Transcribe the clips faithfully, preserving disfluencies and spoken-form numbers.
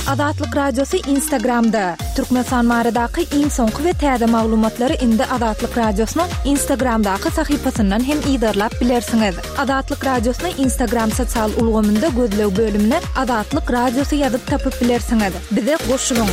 Adatlyk Radiosu Instagramda. Türkmenistan maradaky iň soňky we täze maglumatlary indi Adatlyk Radiosynyň Instagramdaky sahypasyndan hem ýydarlap bilersiňiz. Adatlyk Radiosynyň Instagram sosial ulgamynda gözlew bölümine Adatlyk Radiosu ýazyp tapyp bilersiňiz. Bize goşulyň.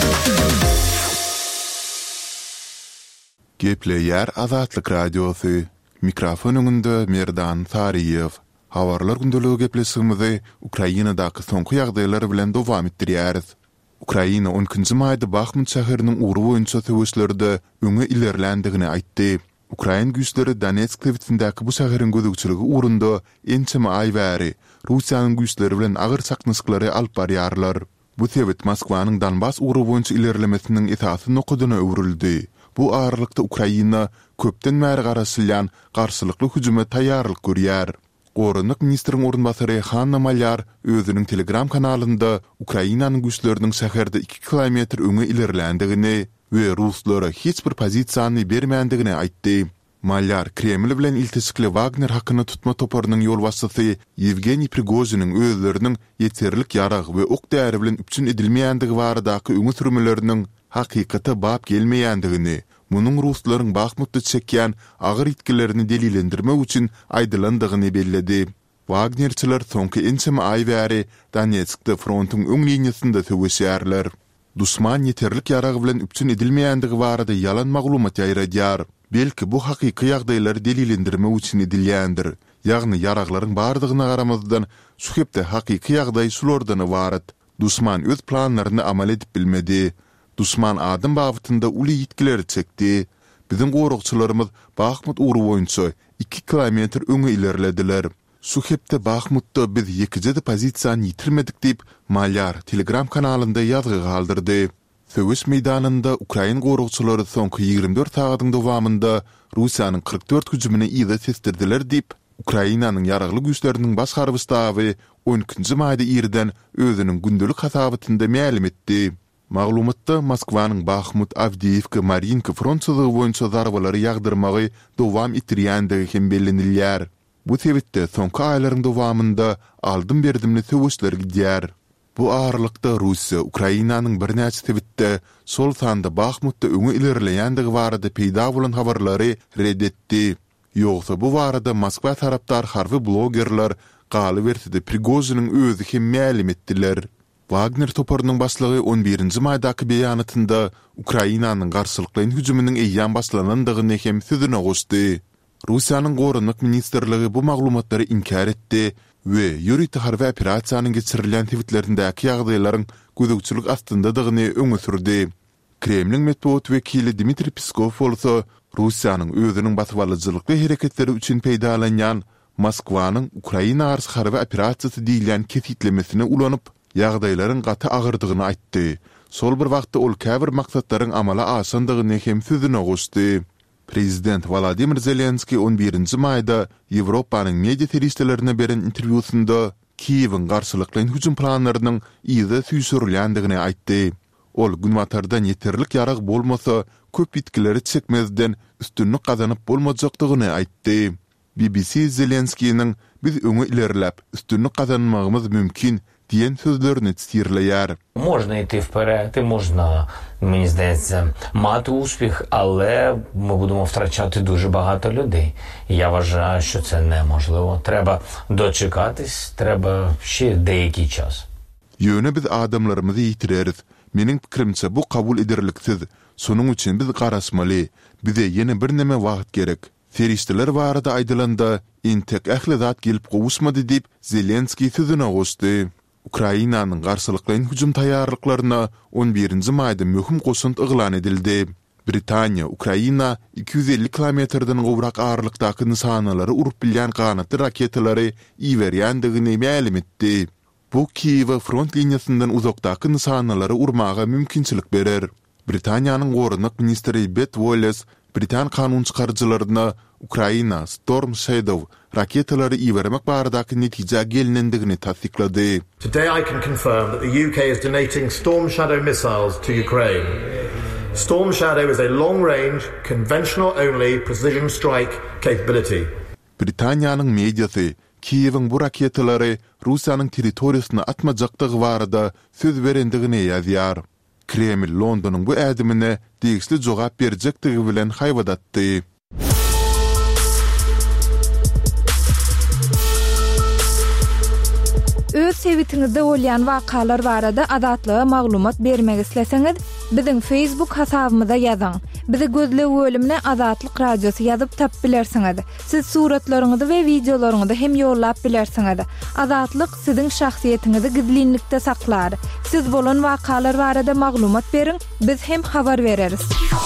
Gepleýär Adatlyk Radiosu. Mikrofon öňünde Merdan Tariýew. Habarlar gündöligi gepleşigimizi Ukrainadaky soňky ýagdaýlar bilen dowam etdirýäris. Ukraina onuncu maýda Bakhmut şäheriniň uğru boýunça töweşlerde öňe ilerlendigini aýtdy. Ukraina güýçleri Donetsk tewitindäki bu şäheriň gözükçiligi uğrunda ençeme aý bäri Russiýanyň güýçleri bilen agyr çaknysklary alyp barýarlar. Bu tewit Moskwanyň Donbas uğru boýunça ilerlemesiniň esasy nokudyna öwrüldi. Bu aralykda Ukraina köpden bäri garaşylýan garşylykly hüjüme taýýarlyk görýär. Gorunlyk ministriň orunbasary Hanna Malyar özüniň Telegram kanalynda Ukrainanyň güýçleriniň şäherde iki kilometr öňe ilerlendigini we ruslara hiç bir pozisiýany bermändigini aýtdy. Malyar Kreml bilen iltisikli Wagner hakyny tutma toparynyň ýolbaşçysy Yevgeniy Prigozhinyň özleriniň ýeterlik ýarag we ok däri bilen üpçün edilmeýändigi baradaky öňe sürmeleriniň hakykata bap gelmeýändigini, munyň ruslaryň Bakhmutda çekýän agyr itkilerini delilendirmek üçin aýdylandygyny belledi. Wagnerçiler soňky ençeme aý bäri Donetskde frontyň öň liniýasynda töweşýärler. Dusman ýeterlik ýarag bilen üpçün edilmeýändigi barada ýalan maglumat ýaýradýar. Belki bu hakyky ýagdaýlary delilendirmek üçin edilýändir. Ýagny ýaraglaryň bardygyna garamazdan şu hepde hakyky ýagdaý şulardan ibaret. Dusman öz planlaryny amal edip bilmedi. Dusman adım bagytynda uly ýetkileri çekdi. Biziň gorukçylarymyz Bakhmut uğru boýunça iki kilometr öňe ilerlediler. Şu hepde Bakhmutda biz ýekide pozisiýany ýitirmedik diýip Malyar Telegram kanalynda ýazgy galdyrdy. Söwüş meýdanynda Ukraina gorukçylary soňky ýygrimi dört sagatyň dowamında Russiýanyň kırk dört hüjümine ýyda sesdirdiler diýip Ukrainanyň ýaragly güýçleriniň baş garbystaby onuncu maýda ýerden özüniň gündelik hasabatynda ma'lum etdi. Maglumatda Moskwanyň Bakhmut, Avdiivka, Marinka frontçylygy boýunça zarbalary ýagdyrmagy dowam etdirýändigi hem bellenilýär. Bu tewitde soňky aýlaryň dowamında aldym berdimli töweşler gidýär. Bu aralykda Russiýa Ukrainanyň bir näçe tewitde sol sanda Bakhmutda öňe ilerleýändigi barada peýda bolan habarlary reddetdi. Ýogsa bu barada Moskwa tarapdar harby blogerler galy berdi Prigozhinyň özü hem ma'lum etdiler. Wagner toparynyň başlygy on birinci maýdaky beýanatynda Ukrainanyň garşylykly hüjüminiň eýýan başlanandygyny hem sözüne goşdy. Russiýanyň gorunlyk ministrligi bu maglumatlary inkar etdi we ýürüýti harby operasiýanyň geçirilýän tewitlerindäki ýagdaýlaryň gözükçülük astyndadygyny öňe sürdi. Kremliň medeniýet wekili Dmitri Peskov bolsa Russiýanyň özüniň batwalyjylykly hereketleri üçin peýdalanýan Moskwanyň Ukraina garşy harby operasiýasy diýilen kesitlemesine ulanyp ýagdaýlaryň gaty agyrdygyny aýtdy. Sol bir wagtda ol käbir maksatlaryň amala aşandygyny hem sözüne goşdy. Prezident Volodymyr Zelenski on birinci maýda Ýewropanyň media teristlerine beren interwýusynda Kiýewiň garşylykly hüjüm planlarynyň ýyda süýsürilýändigini aýtdy. Ol günwatardan ýeterlik ýarag bolmasa köp bitkileri çekmezden üstünlük gazanyp bolmajakdygyny aýtdy. B B C Zelenskiýiň biz öňe ilerläp üstünlük gazanmagymyz mümkin diyen sözlerini цитирує. Можна йти вперед, і можна, мені здається, мати успіх, але ми будемо втрачати дуже багато людей. Я вважаю, що це неможливо. Треба дочекатись, треба ще деякий час. Yöne biz adamlarımızı yitireriz. Mening pikirimçe bu kabul ederliksiz. Sonun için biz garaşmaly. Bize yeni bir neme wagt gerek. Ferişteler barada aýdylanda intek ähli zat gelip gowuşmady diýip Zelenski sözüne goşdy. Ukrainanyň garşylykly hüjüm taýýarlyklaryna on birinci maýda möhüm goşunt yglan edildi. Britaniýa Ukraina iki yüz elli kilometrden gowrak aralykdaky nysanalary urup bilýän ganatly raketalary iýerýändigini ma'lum etdi. Bu Kiýew front liniýasyndan uzakdaky nysanalary urmaga mümkinçilik berer. Britaniýanyň gorunlyk ministri Beth Wallace Britan kanun çykarjylaryna Ukraina Storm Shadow raketalary iýermek baradaky netije gelinendigini tasdiklady. Today I can confirm that the U K is donating Storm Shadow missiles to Ukraine. Storm Shadow is a long-range, conventional-only precision strike capability. Britaniýanyň mediasy Kiev'in bu raketalary Russiýanyň territoriýasyna atmajakdygy barada söz berendigine ýazýar. Kreml Londonyň bu ädimine degişli jogap berjektigi bilen haýbadatdy. Öz sebitiňizde bolýan wakalar barada adatlyga maglumat bermek isleseňiz, biziň Facebook hasabymyza ýazyň. Bizi gözle bölümine Azatlyk Radiosu ýazyp tap bilersiňiz. Siz suratlaryňyzy we videolaryňyzy hem ýollap bilersiňiz. Azatlyk siziň şahsiýetiniňizi gizlinlikde saklar. Siz bolan wakalar barada maglumat beriň, biz hem habar bereriz.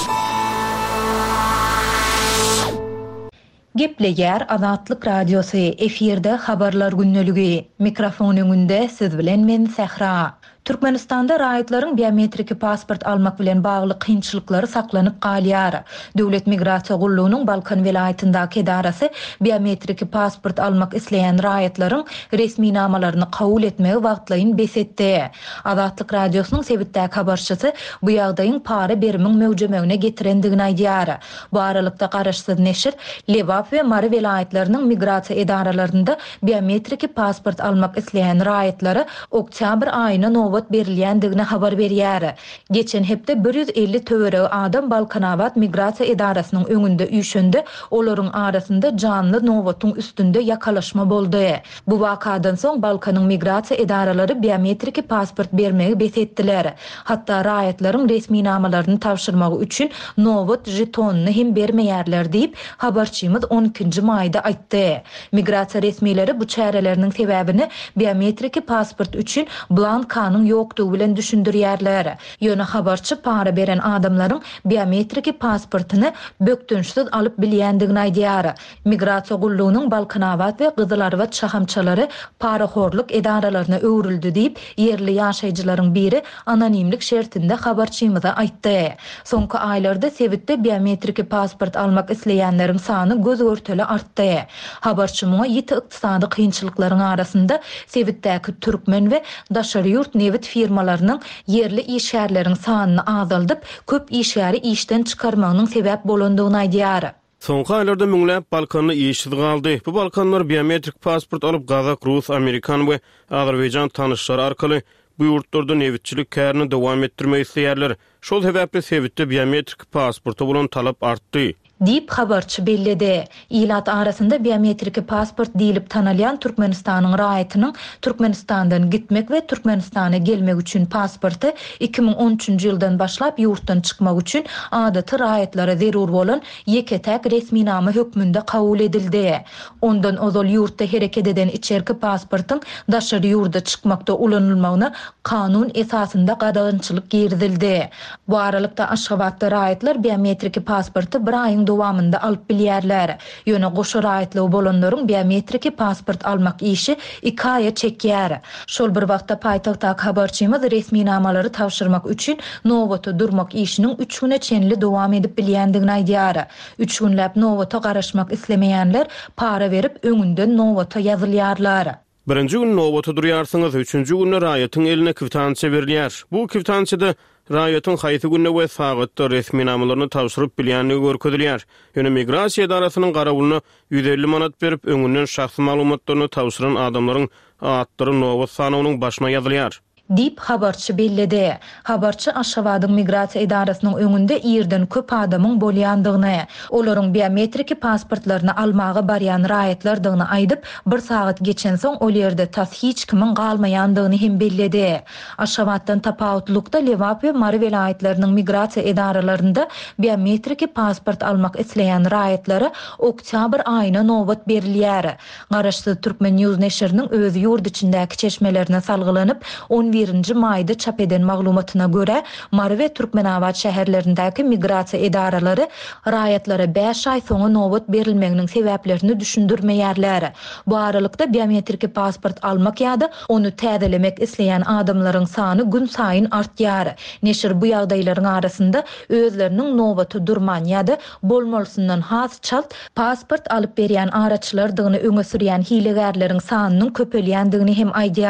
Gepleýär Azatlyk Radiosu efirde habarlar günneligi. Mikrofon öňünde siz bilen men Sehra. Türkmenistanda raýatlaryň biometrik pasport almak bilen bagly kynçylyklary saklanyp galýar. Döwlet Migrasiýa Gullugynyň Balkan welaýatyndaky edarasy biometrik pasport almak isleýän raýatlaryň resmi namalaryny kabul etmegi wagtlaýyn besetdi. Azatlyk Radiosynyň sebitdäki habarçysy bu ýagdaýyň para berimiň möwjemegine getirendigini aýdýar. Bu aralykda garaşsyz neşir Lewap we Mary welaýatlarynyň migrasiýa edaralarynda biometrik pasport almak isleýän raýatlary oktýabr aýyna nowbat berilýändigine habar berýär. Geçen hepde bir yüz elli töwereg adam Balkanawat migrasiýa edarasynyň öňünde üýşende, olaryň arasynda canly nowbatyň üstünde ýakalaşma boldy. Bu wakadan soň Balkanyň migrasiýa edaralary biometrik pasport bermegi besetdiler. Hatda raýatlaryň resmi namalaryny tapşyrmagy üçin nowbat jetonyny hem bermeýärler diýip habarçymyz on ikinji maýda aýtdy. Migrasiýa resmileri bu çäreleriniň sebäbini biometrik pasport üçin blankanyň ýokdugy bilen düşündirýärler. Ýöne habarçy para beren adamlaryň biometrik pasportyny bökdünçsiz alyp bilýändigini aýdýar. Migrasiýa Gullugynyň Balkanawat we Gyzylarwat şahamçylary parahorluk edaralaryna öwrüldi diýip yerli ýaşaýjylaryň biri anonimlik şertinde habarçymyza aýtdy. Soňky aýlarda sebitde biometrik pasport almak isleýänleriň sany göz örteli artdy. Habarçy muňa ýeti ykdysady kynçylyklaryň arasynda sebitdäki türkmen we daşary ýurt nevit firmalarynyň yerli işgärleriň sanyny azaldyp, köp işgäri işden çykarmagynyň sebäp bolandygyny aýdýar. Soňky aýlarda müňläp Balkanyny işsiz galdy. Bu Balkanlar biometrik pasport alyp Gazak, Rus, Amerikan we Azerbaýjan tanışlary arkaly bu ýurtlarda nevitçilik kärini dowam etdirmek isleýärler. Şol sebäpli sebitde biometrik pasporta bolan talap artdy. Dip habarçy belledi. İlat arasında biometrik pasport diýilip tanalýan Türkmenistanyň raýatynyň Türkmenistandan gitmek we Türkmenistana gelmek üçin pasporty iki bin on üçinji ýyldan başlap ýurtdan çykmak üçin adaty raýatlara zerur bolan ýeketäk resmi nama hökmünde kabul edildi. Ondan ozal ýurtda hereket eden içerki pasportyň daşary ýurda çykmakda ulanylmagyna kanun esasında gadagynçylyk girdildi. Bu aralykda Aşgabatda raýatlar biometrik pasporty bir aýyň dowamında alyp bilýärler. Ýöne goşa raýatlygy bolanlaryň biometrik pasport almak işi iki aýa çekýär. Şol bir wagtda paýtagtdaky habarçymyz resmi namalary tapşyrmak üçin nowbata durmak işiniň üç güne çenli dowam edip bilýändigini aýdýar. üç günläp nowbata garaşmak islemeýänler para berip öňünden nowbata ýazylýarlar. Birinji gün nowbata durýarsyňyz, üçünji günde raýatyň eline kwitansiýa berilýär. Bu kwitansiýada raýatyň haýsy günde we sagatda resmi namalaryny tapşyryp bilýänligi görkezilýär. Ýöne migrasiýa edarasynyň garawyna yüz elli manat berip öňünden şahsy maglumatlaryny tapşyran adamlaryň atlary nowbat sanynyň başyna ýazylýar. Dip habarçy belledi. Habarçy Aşgabatyň migrasiýa edarasynyň öňünde ýerden köp adamyň bolýandygyny, olaryň biometrik pasportlaryny almagy barýan raýatlardygyny aýdyp, bir sagat geçen soň ol ýerde tas hiç kimin galmaýandygyny hem belledi. Aşgabatdan tapawutlukda Lewap we Mary welaýatlarynyň migrasiýa edaralarynda biometrik pasport almak isleýän raýatlary oktýabr aýyna nowbat berilýär. Garaşsyz Türkmen News neşriniň öz ýurt içindäki çeşmelerine salgylanyp on birinji maýda çap eden maglumatyna görä, Mary we Türkmenawat şäherlerindäki migrasiýa edaralary raýatlara beş aý soňra nowbat berilmeginiň sebäplerini düşündirmeýärler. Bu aralykda biometrik pasport almak ýa-da onu täzelemek isleýän adamlaryň sany gün saýyn artýar. Neşir bu ýagdaýlaryň arasynda özleriniň nowbaty durman ýa-da bolmalysyndan has çalt pasport alyp berýän araçylardygyny öňe sürýän hilegärleriň sanynyň köpelýändigini hem aýdýar.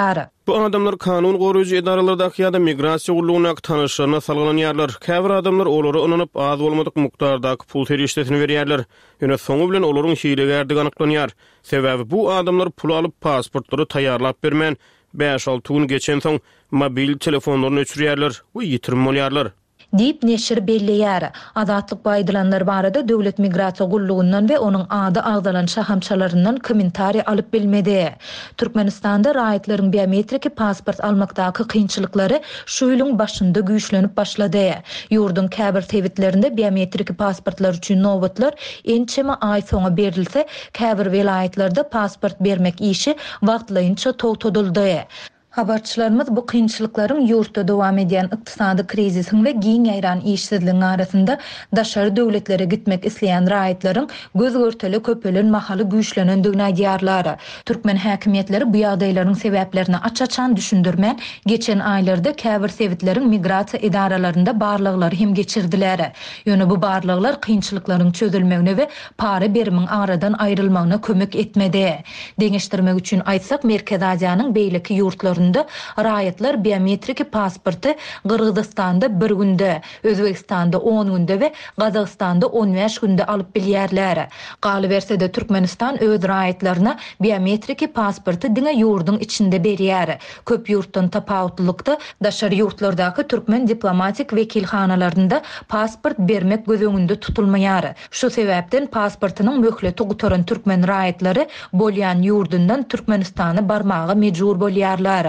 Bu adamlar kanun goruýjy edaralardaky ýa-da migrasiýa gullugyna tanışlaryna salgylan ýerler. Käbir adamlar olary ynanyp az bolmadyk mukdardaky pul terişdetini berýärler. Ýöne soňu bilen olaryň hilegärligi anyklanýar. Sebäbi bu adamlar pul alyp pasportlary taýýarlap bermän beş alty gün geçen soň mobil telefonlaryny öçürýärler we ýitirme bolýarlar. Deyip neşir belleýär. Azatlyk baýdylanlar barada döwlet migrasiýa gullugundan we onuň ady agdalan şahamçalaryndan kommentariýa alyp bilmedi. Türkmenistanda raýatlaryň biometrik pasport almakdaky kynçylyklary şu ýylyň başynda güýçlenip başlady. Ýurdun käbir tewitlerinde biometrik pasportlar üçin nowbatlar ençeme ay soňa berilse, käbir welaýatlarda pasport bermek işi wagtlaýynça togtadyldy. Habarçylarymyz bu kynçylyklaryň ýurtda dowam edýän ykdysady krizisiň we giň ýaýran işsizligiň arasynda daşary döwletlere gitmek isleýän raýatlaryň göz görteli köpelen mahaly güýçlenendigini aýdýarlar. Türkmen häkimiýetleri bu ýagdaýlaryň sebäplerini açaçan düşündirmän geçen aýlarda käbir sewitleriň migrasiýa edaralarynda barlyklary hem geçirdiler. Ýöne bu barlyklar kynçylyklaryň çözülmegine we para berimiň aradan aýrylmagyna kömek etmedi. Deňeşdirmek üçin aýtsak, Merkez Aziýanyň beýleki ýurtlaryny raýatlar biometrik pasporty Gırgızstanda bir günde, Özbekistanda on günde we Gazagystanda on beş günde alyp bilýärler. Galy bersede Türkmenistan öz raýatlaryna biometrik pasporty diňe ýurdun içinde berýär. Köp ýurtdan tapawutlykda daşary ýurtlardaky türkmen diplomatik wekilhanalarynda pasport bermek gözüňünde tutulmaýar. Şu sebäpden pasportynyň möhleti gutaran türkmen raýatlary bolýan ýurdundan Türkmenistana barmagy mejbur bolýarlar.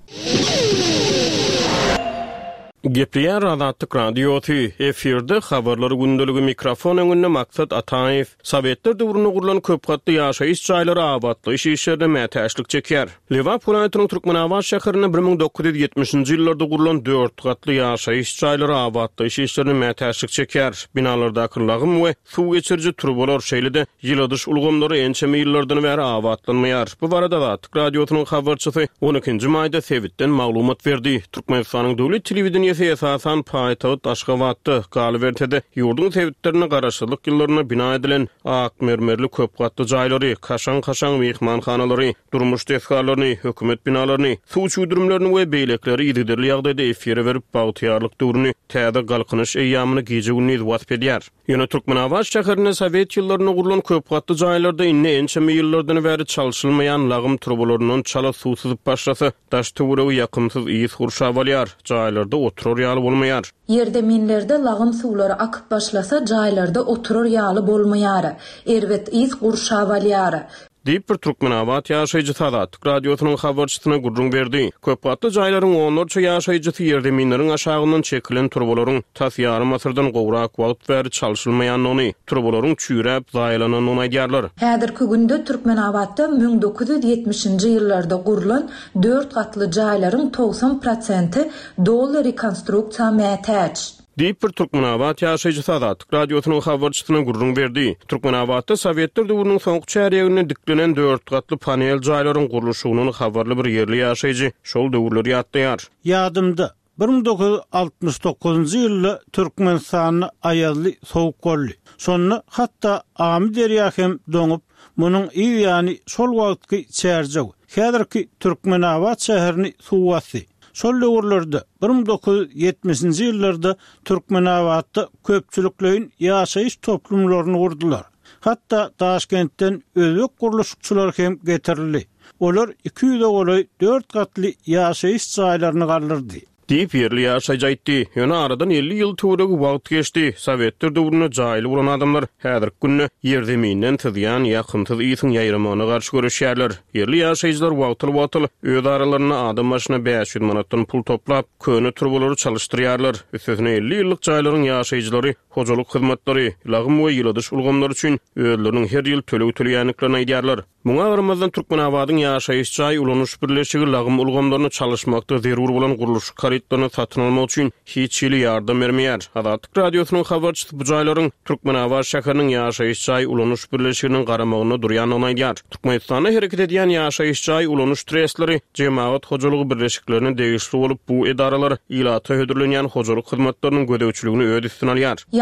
Gepleyen Azatlyk radiosu efirde habarlary gündöligi mikrofon öňünde Maksat Ataýew Sowetler döwrüne gurulan köp gatly ýaşaýyş jaýlary abadly işlerinde mätäçlik çekýär. Liwap vilayatynyň Türkmenabad şäherine bir ming dokuz ýüz ýetmişinji ýyllarda gurulan dört gatly ýaşaýyş jaýlary abadly işlerinde mätäçlik çekýär. Binalardaky lagym we suw geçirji trubalar şeýlede ýyladyş ulgamlary ençeme ýyllardan bäri abadlanmaýar. Bu barada Azatlyk radiosynyň habarçysy on ikinji maýda Sewitden maglumat berdi. Türkmenistanyň döwlet telewizionyasy esasan paýtagyt Aşgabatda Galbertede ýurdun sewitlerine garaşlyk ýyllaryna bina edilen ak mermerli köp gatly jaýlary, kaşan-kaşan mehmanhanalary, durmuş teskarlaryny, hökümet binalaryny, suw çuýdurumlaryny we beýlekleri ýygyderli ýagdaýda efire berip bagtýarlyk döwrüni, täze galkynyş eýýamyny gije günni wasp edýär. Ýöne Türkmenabad şäherine Sowet ýyllaryna gurulan köp gatly jaýlarda inne ençeme ýyllardan bäri çalşylmaýan lagym trubalarynyň çala suw syzyp başlasa, daş töweregi ýakymsyz iýis hurşa bolýar. Jaýlarda oturur ýaly bolmaýar. Ýerde minlerde lagym suwlary akyp başlasa, jaýlarda oturur ýaly bolmaýar. Erbet iýis hurşa bolýar. Diýip bir Türkmenabad ýaşaýjy Azatlyk radiosynyň habarçysyna gurrun berdi. Köp gatly jaýlaryň onlarça ýaşaýjysy ýerde minleriň aşagyndan çekilen turbalaryň tas ýarym asyrdan gowrak wagt bäri çalşylmaýanyny, turbalaryň çüýräp zaýlananyny aýdýarlar. Häzirki günde Türkmenabadda bir ming dokuz ýüz ýetmişinji ýyllarda gurulan dört gatly jaýlaryň togsam prosenti doly rekonstruksiýa mätäç. Diýip bir Türkmenabad ýaşaýjy Azatlyk radiosynyň habarçysyna gurrun berdi. Türkmenabadda Sowetler döwrüniň soňky çäregine diklenen dört gatly panel jaýlaryň gurulşynyň habarly bir ýerli ýaşaýjy şol döwürleri ýatlaýar. Ýadymda bir ming dokuz ýüz altymyş dokuzunji ýylda Türkmenistanyň aýazly sowuk boldy. Sonra hatda Amy derýa hem doňup, munyň iý ýany şol wagtky çärjek. Häzirki Türkmenabad şäherini suw basdy. Şol döwürlerde bir ming dokuz ýüz ýetmişinji ýyllarda Türkmenabadda köpçüliklerin ýaşaýyş toplumlaryny gurdular. Hatda Taşkentden özbek guruluşçular hem getirildi. Olar iki ýüze goly dört gatly ýaşaýyş jaýlaryny galdyrdy. Diýip ýerli ýaşaýjy aýtdy. Ýöne aradan elli ýyl töweregi wagt geçdi. Sowetler döwrüne jaýly bolan adamlar häzirki günde ýerdeminden tydýan ýakymsyz iýsiň ýaýramagyna garşy görüşýärler. Ýerli ýaşaýjylar wagtyl-wagtyl öz aralaryna adam başyna beş ýüz manatdan pul toplap, köne turbalary çalyşdyrýarlar. Üstüne elli ýyllyk jaýlaryň ýaşaýjylary hojalyk hyzmatlary, lagym we ýyladyş ulgamlary üçin özleriniň her ýyl töleg töleýänliklaryny aýdýarlar. Muňa garamazdan Türkmenabadyň ýaşaýyş jaý ulanyş birleşigi lagym ulgamlaryny çalyşmakda zerur bolan guruluş karytlaryny satyn almak üçin hiç ýyly ýardam bermeýär. Azatlyk radiosynyň habarçysy bu jaýlaryň Türkmenabad şäheriniň ýaşaýyş jaý ulanyş birleşiginiň garamagyna durýanyny aýdýar. Türkmenistana hereket edýän ýaşaýyş jaý ulanyş tresleri jemaat hojalygy birleşiklerine degişli bolup bu edaralar ýylaty hödürlenýän hojalyk hyzmatlarynyň gödäwçiligini öz üstüne alýar.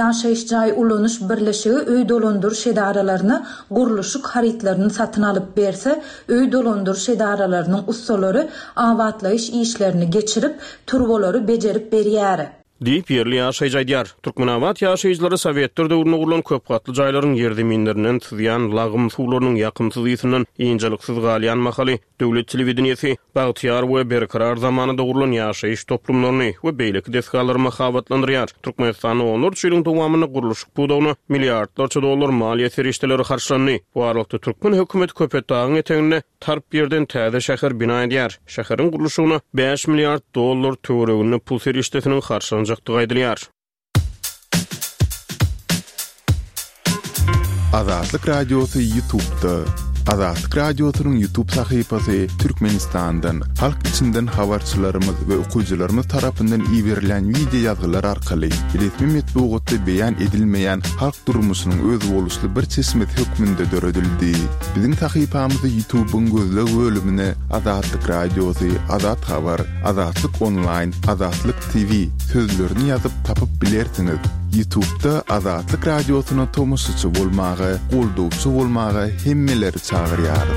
Ýaşaýyş jaý ulanyş birleşigi öý dolandyryş edaralarına guruluşyk haritlaryny satyn alyp berse, öý dolandyryş edaralarynyň ustalary awatlaýyş işlerini geçirip, turbolary bejerip berýär. Diýip ýerli ýaşaýjy aýdýar. Türkmenawat ýaşaýjylary Sowetler döwrüne gurulan köp gatly jaýlaryň ýerdeminlerinden tüzýän lagym suwlarynyň ýakymsyzlygynyň ýynjylyksyz galýan mahaly döwlet telewizionýasy bagtyar we berkarar zamanyda gurulan ýaşaýyş toplumlaryny we beýleki desgalary mahabatlandyrýar. Türkmenistanyň on üç ýylyň dowamyny guruluşyk budawyny milliardlarça dollar maliýe serişdeleri harçlandy. Bu aralykda Türkmen hökümeti Köpetdağyň eteğine tarp ýerden täze şäher bina edýär. Şäheriň guruluşyna beş milliard dollar töweregini pul serişdesiniň harçlanjak aýdylýar. Azatlyk Radiosu YouTube'da. Azatlyk Radiosu'nun YouTube sahypasy Türkmenistan'dan, halk içinden habarçylarymyz we okuwçylarymyz tarapyndan iýerilen video ýazgylar arkaly resmi metbuatda beýan edilmeýän halk durmuşynyň öz boluşly bir çeşmet hökmünde döredildi. Biziň sahypamyzy YouTube'un gözleg bölümine Azatlyk Radiosu, Azat Habar, Azatlyk Online, Azatlyk T V sözlerini ýazyp tapyp bilersiňiz. YouTube'da Azatlyk Radiosu'na tomusçy bolmagy, goldowçy bolmagy hemmeleri çağırýarys.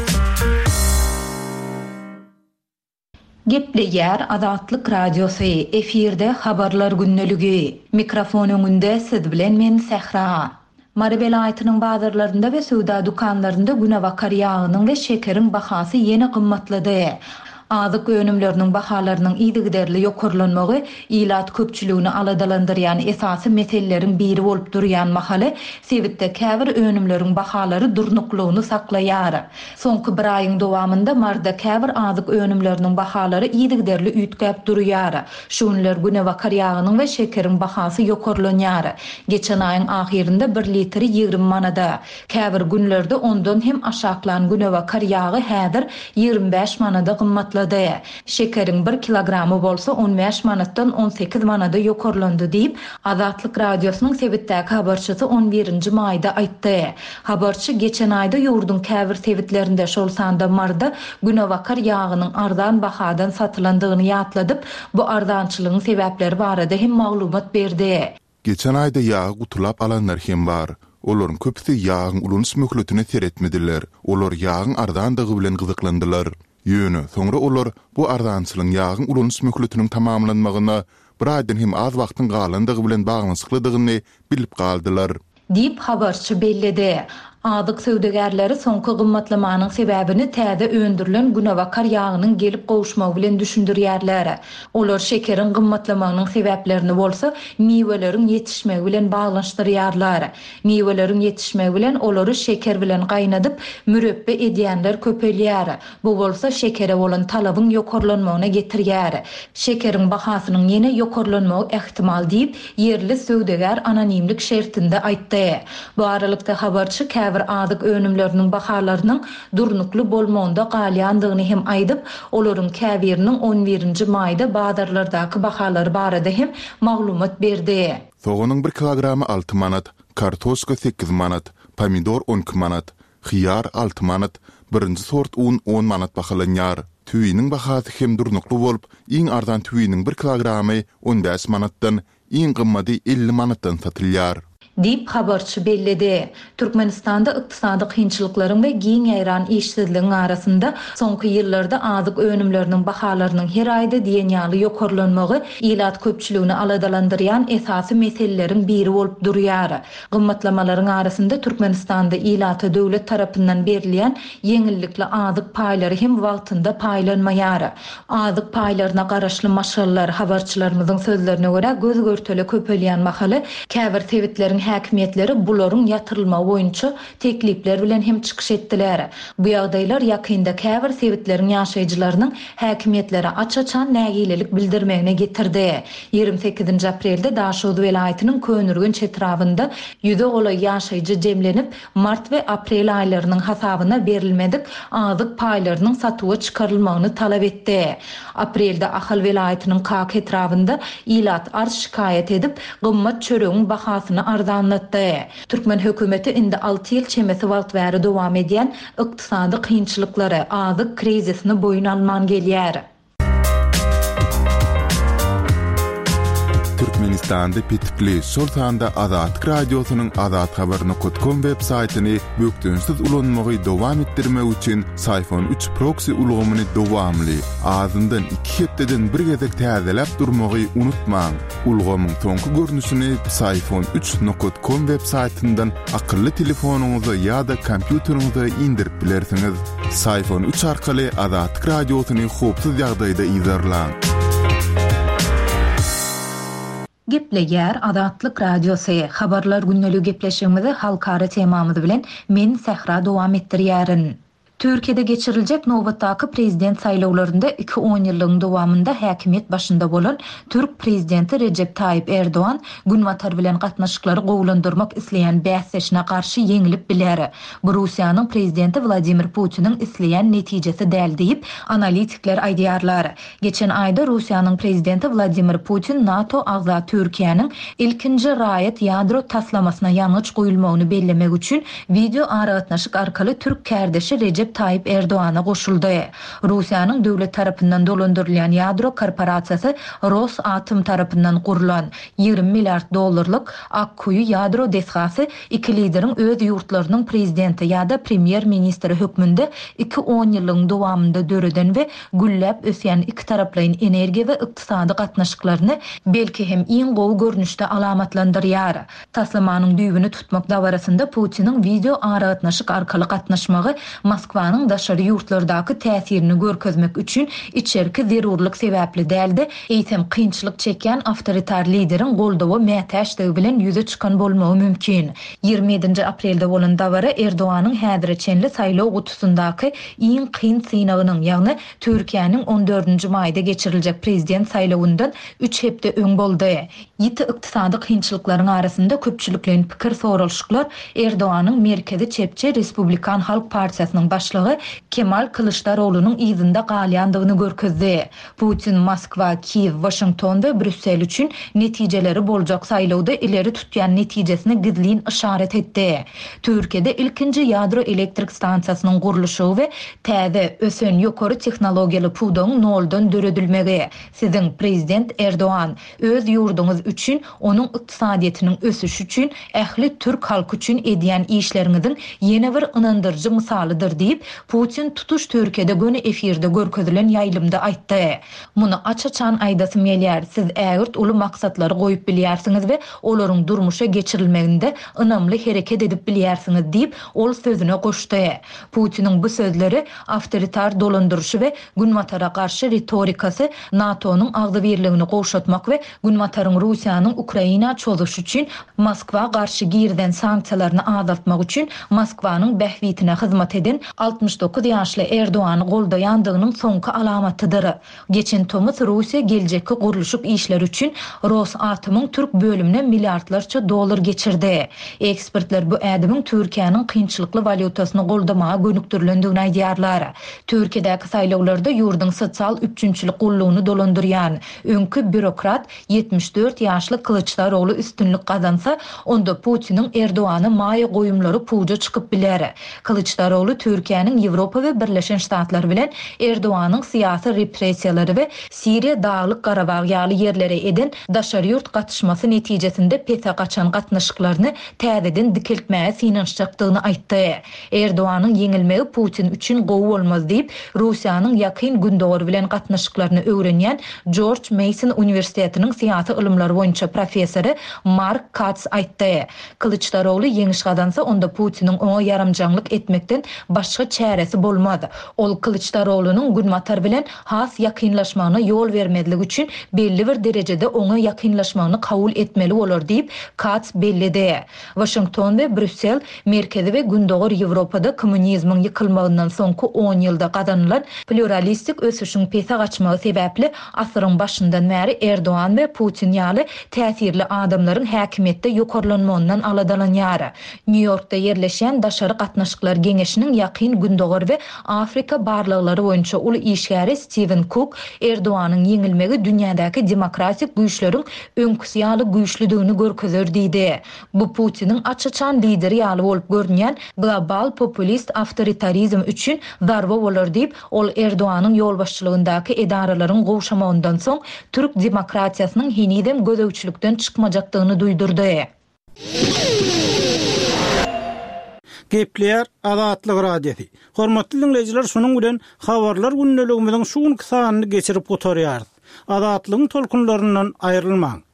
Gepleýär Azatlyk Radiosu efirde habarlar günneligi. Mikrofon öňünde siz bilen men Sehra. Mary belaýatynyň bazarlarynda we söwda dukanlarynda günewakar ýagynyň we şekeriň bahasy ýene gymmatlady. Azyk önümlerinin bahalarynyň ýygyderli ýokurlanmagy ilat köpçüligini aladalandyrýan esasy meselelerin biri bolup durýan mahaly sebitde käbir önümleriň bahalary durnuklugyny saklaýar. Soňky bir aýyň dowamında marda käbir azyk önümleriniň bahalary ýygyderli üýtgäp durýar. Şunlar günewakar ýagynyň we şekeriň bahasy ýokurlanýar. Geçen aýyň ahirinde bir litri ýygrimi manada. Käbir günlerde ondan hem aşaklan günewakar ýagy häzir ýygrimi beş manada gymmat. Şekeriň bir kilogramy bolsa on beş manatdan on sekiz manada ýokurlandy diýip Azatlyk Radiosunyň sebitdäki habarçysy on birinji maýda aýtdy. Habarçy geçen aýda ýurdun käbir sebitlerinde şol sanda marda günewakar ýagynyň arzan bahadan satylandygyny ýatladyp, bu arzançylygyň sebäpleri barada hem maglumat berdi. Geçen aýda ýagy gutulap alanlar hem bar. Olaryň köpüsi ýagyň ulunç möhletini seretmediler. Olar ýagyň arzandygy bilen gyzyklandylar. Ýöne, soňra olar bu arzançylyň ýagyň ulunç möhletiniň tamamlanmagyna bir aýdan hem az wagtyň galandygy bilen baglanyşyklydygyny bilip galdylar. Diýip habarçy belledi. Azyk söwdegärleri soňky gymmatlamanyň sebäbini täze öndürilen günewakar ýagynyň gelip gowuşmagy bilen düşündirýärler. Olar şekeriň gymmatlamanyň sebäplerini bolsa, miweleriň ýetişmegi bilen baglanşdyrýarlar. Miweleriň ýetişmegi bilen olary şeker bilen gaýnadyp müreppe edýänler köpelýär. Bu bolsa şekere bolan talabyň ýokurlanmagyna getirýär. Şekeriň bahasynyň ýene ýokurlanmagy ehtimal diýip ýerli söwdegär anonimlik şertinde aýtdy. Bu aralykda habarçy käbir azyk önümleriniň bahalarynyň durnukly bolmagynda galýandygyny hem aýdyp, olaryň käbiriniň on birinji maýda bazarlardaky bahalary barada hem maglumat berdi. Soğanyň bir kilogramy alty manat, kartoşka sekiz manat, pomidor on iki manat, hiyar alty manat, birinji sort un on manat bahalanýar. Tüýiniň bahasy hem durnukly bolup, iň arzan tüýiniň bir kilogramy on beş manatdan, iň gymmaty elli manatdan satylýar. Diýip habarçy belledi. Türkmenistanda ykdysady kynçylyklaryň we giň ýaýran işsizligiň arasynda soňky ýyllarda azyk önümleriniň bahalarynyň her aýda diýen ýaly ýokurlanmagy ilat köpçüligini aladalandyrýan esasy meselelerin biri bolup durýar. Gymmatlamaryň arasynda Türkmenistanda ilata döwlet tarapyndan berilýän ýeňillikli azyk paýlary hem wagtynda paýlanmaýar. Azyk paýlaryna garaşly maşallar habarçylarymyzyň sözlerine görä göz görtele köpelýän mahaly käbir tewitlerin häkimetleri bularyň ýatyrylma boýunça teklipler bilen hem çykyş etdiler. Bu ýagdaýlar ýakynda käbir sewitleriň ýaşaýjylarynyň häkimetlere açaçan nägilelik bildirmegine getirdi. ýygrimi sekizinji aprelde Daşow welaýatynyň Könürgün çetrawynda ýüze gola ýaşaýjy jemlenip mart we aprel aýlarynyň hasabyna berilmedik azyk paýlarynyň satyga çykarylmagyny talap etdi. Aprelde Ahal welaýatynyň Kak etrawynda ilat arz şikaýet edip gymmat çöregiň bahasyny arzan anlatdy. Türkmen hökümeti indi alty ýyl çemesi wagt bäri dowam edýän ykdysady kynçylyklary, azyk krizisini boyun alman gelýär. Türkmenistan'da Petikli Sultan'da Azatlık Radyosu'nun azat haberini kutkum web saytini büktünsüz ulanmağı devam ettirmek için Sayfon üç proxy ulağımını devamlı ağzından iki hepteden bir gezek təzelep durmağı unutmayın. Ulağımın sonku görünüşünü sayfon üç nokta com web saytından akıllı telefonunuza ya da kompüterinize indirip bilersiniz. Sayfon üç arkalı Azatlık Radyosu'nu hopsuz yağdayda izarlan. Gepleger Azatlyk Radiosu habarlar günneligi gepleşigimizi halkara temamyzy bilen men Sehra dowam etdirýärin. Türkiýede geçiriljek nowbatdaky prezident saýlawlarynda iki on ýyllygyň dowamında häkimiýet başynda bolan Türk prezidenti Recep Tayyip Erdoğan günwatar bilen gatnaşyklary gowlandyrmak isleýän bäsleşine garşy yeňilip biler. Bu Russiýanyň prezidenti Vladimir Putiniň isleýän netijesi däl diýip analitikler aýdýarlar. Geçen aýda Russiýanyň prezidenti Vladimir Putin NATO agza Türkiýanyň ilkinji raýat ýadro taslamasyna ýanyç goýulmagyny bellemek üçin video aragatnaşyk arkaly Türk kärdeşi Recep Tayyip Erdoğan'a goşuldy. Russiýanyň döwlet tarapyndan dolandyrylýan ýadro korporasiýasy Rosatom tarapyndan gurulan ýigri milliard dollarlyk Akkuyu ýadro desgasy iki lideriň öz ýurtlarynyň prezidenti ýa-da premier ministri hökmünde iki on ýyllygyň dowamında döreden we güllep ösýän iki taraplyň energiýa we ykdysady gatnaşyklaryny belki hem iň gowy görnüşde alamatlandyrýar. Taslamanyň düýbüni tutmak dawarasynda Putiniň video aragatnaşyk arkaly gatnaşmagy Moskwa Moskvanyň daşary ýurtlardaky täsirini görkezmek üçin içerki zerurlyk sebäpli däldi. Eýtem kynçylyk çeken awtoritar lideriň goldawy mätäşdigi bilen ýüze çykan bolmagy mümkin. ýygrimi ýedinji aprelde bolan dawara Erdoğanyň häzirçenli saýlaw gutusundaky iň kyn synagynyň, ýagny Türkiýanyň on dördünji maýda geçiriljek prezident saýlawyndan üç hepde öň boldy. Ýiti ykdysady kynçylyklaryň arasynda köpçüliklerin pikir sorulşyklar Erdoğanyň merkezi çepçe Respublikan Halk Partisiýasynyň başlygy Kemal Kılıçdaroğlu'nun izinde galyandygyny görkezdi. Putin Moskva, Kiev, Washington we Brüssel üçin netijeleri boljak saýlawda ileri tutýan netijesine gizlin işaret etdi. Türkiýede ilkinji ýadro elektrik stansiýasynyň gurulşy we täze ösen ýokary tehnologiýaly puwdaň noldan döredilmegi. Sizin prezident Erdoğan öz ýurduňyz üçin, onuň ykdysadyetiniň ösüşi üçin, ähli Türk halky üçin edýän işleriňiziň ýene bir ynandyrjy misalydyr diýip Putin tutuş Türkiýede göni efirde görkezilen ýaýlymda aýtdy. Muny açaçan aýdasym gelýär. Siz ägirt uly maksatlary goýup bilýärsiňiz we olaryň durmuşa geçirilmeginde ynamly hereket edip bilýärsiňiz diýip ol sözüne goşdy. Putiniň bu sözleri awtoritar dolandyrşy we günwatara garşy retorikasy NATO'nun agzy birligini goşatmak we günwataryň Russiýanyň Ukraina çözüşi üçin Moskwa garşy girden sanksiýalaryny azaltmak üçin Moskwanyň bähwitine hyzmat eden altmış dokuz ýaşly Erdoğany goldaýandygynyň soňky alamatydyr. Geçen Thomas Russiýa geljekki gurulşyk işler üçin Rosatomyň Türk bölümine milliardlarça dollar geçirdi. Ekspertler bu ädimiň Türkiýanyň kynçylykly valyutasyny goldamaga gönükdirilendigini aýdýarlar. Türkiýedäki saýlawlarda ýurduň sosial üçinçilik gullugyny dolandyrýan öňkü bürokrat yetmiş dört ýaşly Kılıçdaroğlu üstünlük gazansa, onda Putiniň Erdoğany maýa goýumlary puwja çykyp biler. Kılıçdaroğlu Türkiýanyň Ýewropa we Birleşen Ştatlar bilen Erdoğanyň syýasy repressiýalary we Siriýa Daglyk Garabag ýaly ýerlere eden daşary ýurt gatnaşmasy netijesinde pese gaçan gatnaşyklaryny täzeden dikiltmäge synançakdygyny aýtdy. Erdoğanyň yeňilmegi Putin üçin gowy bolmaz diýip Russiýanyň ýakyn gündogary bilen gatnaşyklaryny öwrenýän George Mason Universitetiniň syýasy ilmleri boýunça professory Mark Katz aýtdy. Kılıçdaroğlu yeňiş gadansa, onda Putiniň oňa ýaramjanglyk etmekden başga çäresi bolmady. Ol Kılıçdaroğlu'nun günwatar bilen has ýakynlaşmagyna ýol bermediligi üçin belli bir derejede oňa ýakynlaşmagyny kabul etmeli bolar diýip Katz bellidi. Washington we Brüssel merkezi we gündogar Ýewropada kommunizmiň ýykylmagyndan soňky on ýylda gazanylan pluralistik ösüşiň pese gaçmagy sebäpli asyryň başyndan bäri Erdoğan we Putin ýaly täsirli adamlaryň häkimetde ýokarlanmagyndan aladalanýar. New Yorkda ýerleşen daşary gatnaşyklar geňeşiniň ýakyn Birleşen Gündoğar we Afrika barlyklary boýunça uly işgäri Steven Cook Erdoğanyň ýeňilmegi dünýädäki demokratik güýçleriň öňküsýaly güýçlüdigini görkezör diýdi. Bu Putiniň açyçan lideri ýaly bolup görünýän global populist awtoritarizm üçin darba bolar diýip ol Erdoğanyň ýolbaşçylygyndaky edaralaryň gowşamagyndan soň Türk demokratiýasynyň hinidem gözegçilikden çykmajakdygyny duýdurdy. Gepler Azatlyk Radiosi. Hormatly dinleyijiler, şunuň bilen habarlar günneligimiziň şu günkü sanyny geçirip gotarýarys. Azatlygyň tolkunlaryndan aýrylmaň.